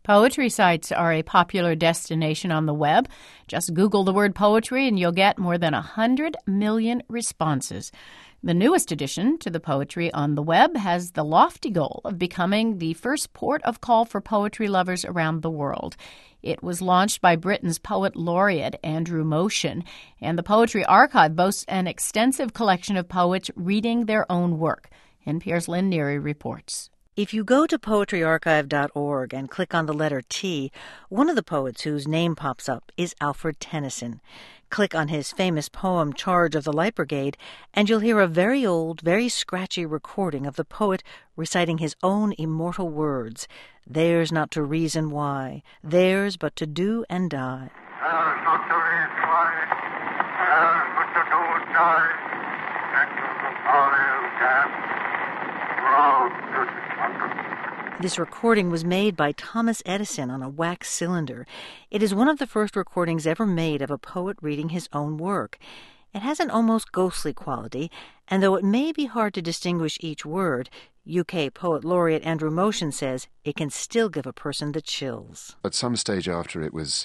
Poetry sites are a popular destination on the web. Just Google the word poetry and you'll get more than 100 million responses. The newest addition to the poetry on the web has the lofty goal of becoming the first port of call for poetry lovers around the world. It was launched by Britain's poet laureate Andrew Motion, and the Poetry Archive boasts an extensive collection of poets reading their own work. NPR's Lynn Neary reports. If you go to poetryarchive.org and click on the letter T, one of the poets whose name pops up is Alfred Tennyson. Click on his famous poem, Charge of the Light Brigade, and you'll hear a very old, very scratchy recording of the poet reciting his own immortal words. Theirs not to reason why, theirs but to do and die. Theirs not to reason why, theirs but to do and die. Into the valley of death, round to the thunder. This recording was made by Thomas Edison on a wax cylinder. It is one of the first recordings ever made of a poet reading his own work. It has an almost ghostly quality, and though it may be hard to distinguish each word, UK poet laureate Andrew Motion says it can still give a person the chills. At some stage after it was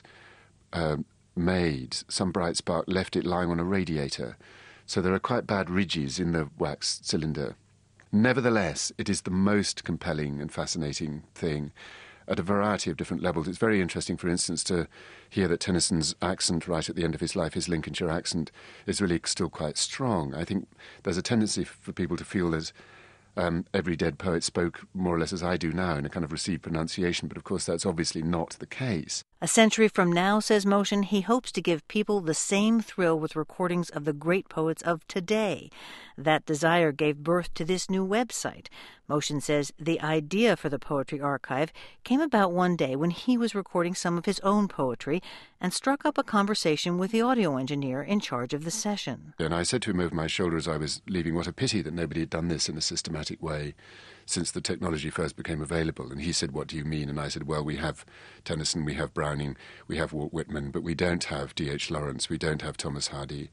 made, some bright spark left it lying on a radiator, so there are quite bad ridges in the wax cylinder. Nevertheless, it is the most compelling and fascinating thing at a variety of different levels. It's very interesting, for instance, to hear that Tennyson's accent right at the end of his life, his Lincolnshire accent, is really still quite strong. I think there's a tendency for people to feel as every dead poet spoke more or less as I do now in a kind of received pronunciation, but of course that's obviously not the case. A century from now, says Motion, he hopes to give people the same thrill with recordings of the great poets of today. That desire gave birth to this new website. Motion says the idea for the Poetry Archive came about one day when he was recording some of his own poetry and struck up a conversation with the audio engineer in charge of the session. And I said to him over my shoulder as I was leaving, what a pity that nobody had done this in a systematic way since the technology first became available. And he said, what do you mean? And I said, well, we have Tennyson, we have Browning, we have Walt Whitman, but we don't have D.H. Lawrence, we don't have Thomas Hardy,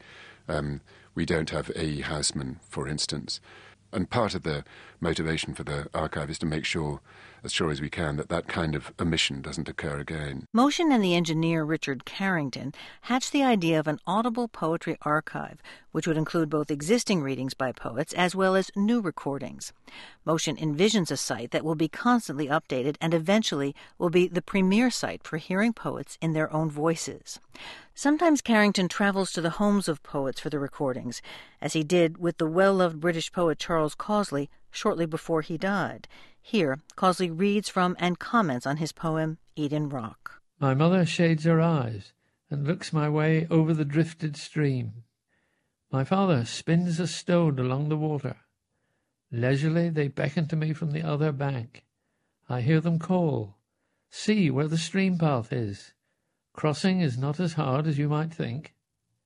we don't have A.E. Housman, for instance. And part of the motivation for the archive is to make sure, as sure as we can, that that kind of omission doesn't occur again. Motion and the engineer Richard Carrington hatched the idea of an audible poetry archive, which would include both existing readings by poets as well as new recordings. Motion envisions a site that will be constantly updated and eventually will be the premier site for hearing poets in their own voices. Sometimes Carrington travels to the homes of poets for the recordings, as he did with the well-loved British poet Charles Causley shortly before he died. Here, Causley reads from and comments on his poem, Eden Rock. My mother shades her eyes and looks my way over the drifted stream. My father spins a stone along the water. Leisurely they beckon to me from the other bank. I hear them call. See where the stream path is. Crossing is not as hard as you might think.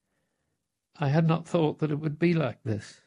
I had not thought that it would be like this.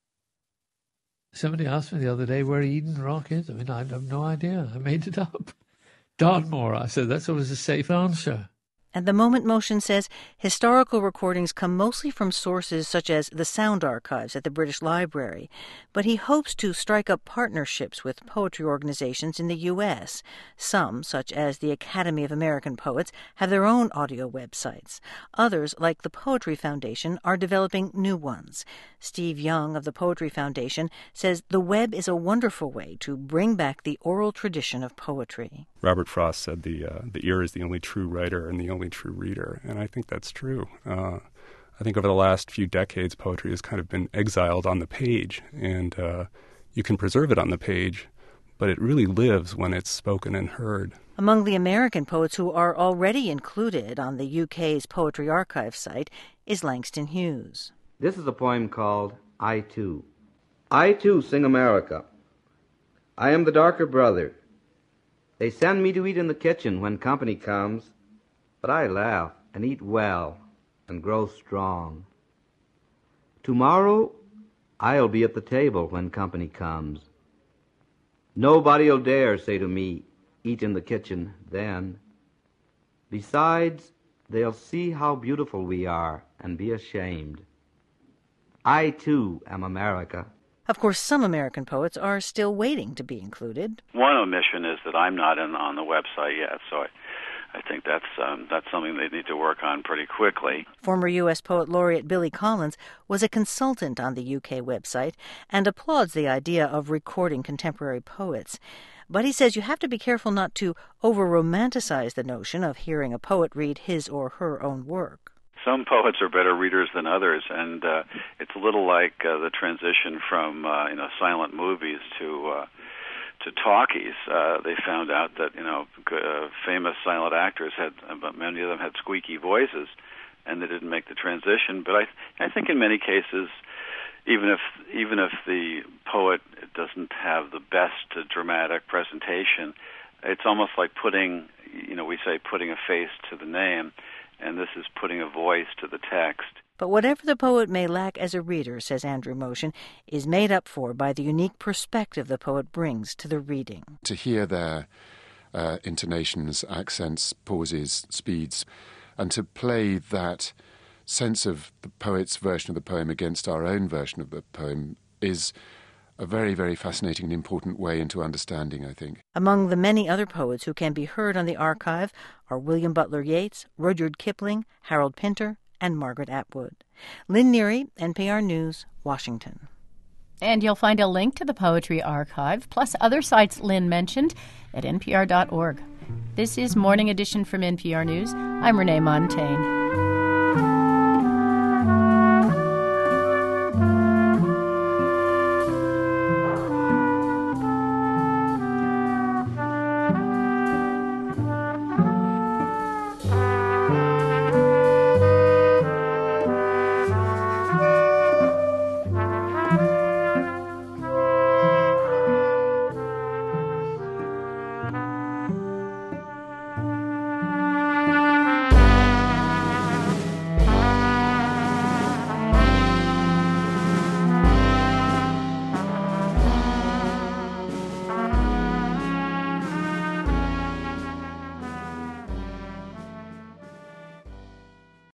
Somebody asked me the other day where Eden Rock is. I mean, I have no idea. I made it up. Dartmoor, I said. That's always a safe answer. At the moment, Motion says historical recordings come mostly from sources such as the sound archives at the British Library, but he hopes to strike up partnerships with poetry organizations in the U.S. Some, such as the Academy of American Poets, have their own audio websites. Others, like the Poetry Foundation, are developing new ones. Steve Young of the Poetry Foundation says the web is a wonderful way to bring back the oral tradition of poetry. Robert Frost said the ear is the only true writer and the only true reader, and I think that's true. I think over the last few decades, poetry has kind of been exiled on the page, and you can preserve it on the page, but it really lives when it's spoken and heard. Among the American poets who are already included on the UK's Poetry Archive site is Langston Hughes. This is a poem called I Too. I too sing America. I am the darker brother. They send me to eat in the kitchen when company comes, but I laugh and eat well and grow strong. Tomorrow I'll be at the table when company comes. Nobody'll dare say to me, eat in the kitchen then. Besides, they'll see how beautiful we are and be ashamed. I too am America. Of course, some American poets are still waiting to be included. One omission is that I'm not on the website yet, so I think that's something they need to work on pretty quickly. Former U.S. Poet Laureate Billy Collins was a consultant on the UK website and applauds the idea of recording contemporary poets. But he says you have to be careful not to over-romanticize the notion of hearing a poet read his or her own work. Some poets are better readers than others, and it's a little like the transition from silent movies to talkies. They found out that famous silent actors many of them had squeaky voices, and they didn't make the transition. But I think in many cases, even if the poet doesn't have the best dramatic presentation, it's almost like putting a face to the name, and this is putting a voice to the text. But whatever the poet may lack as a reader, says Andrew Motion, is made up for by the unique perspective the poet brings to the reading. To hear their intonations, accents, pauses, speeds, and to play that sense of the poet's version of the poem against our own version of the poem is a very, very fascinating and important way into understanding, I think. Among the many other poets who can be heard on the archive are William Butler Yeats, Rudyard Kipling, Harold Pinter, and Margaret Atwood. Lynn Neary, NPR News, Washington. And you'll find a link to the Poetry Archive, plus other sites Lynn mentioned, at npr.org. This is Morning Edition from NPR News. I'm Renee Montaigne.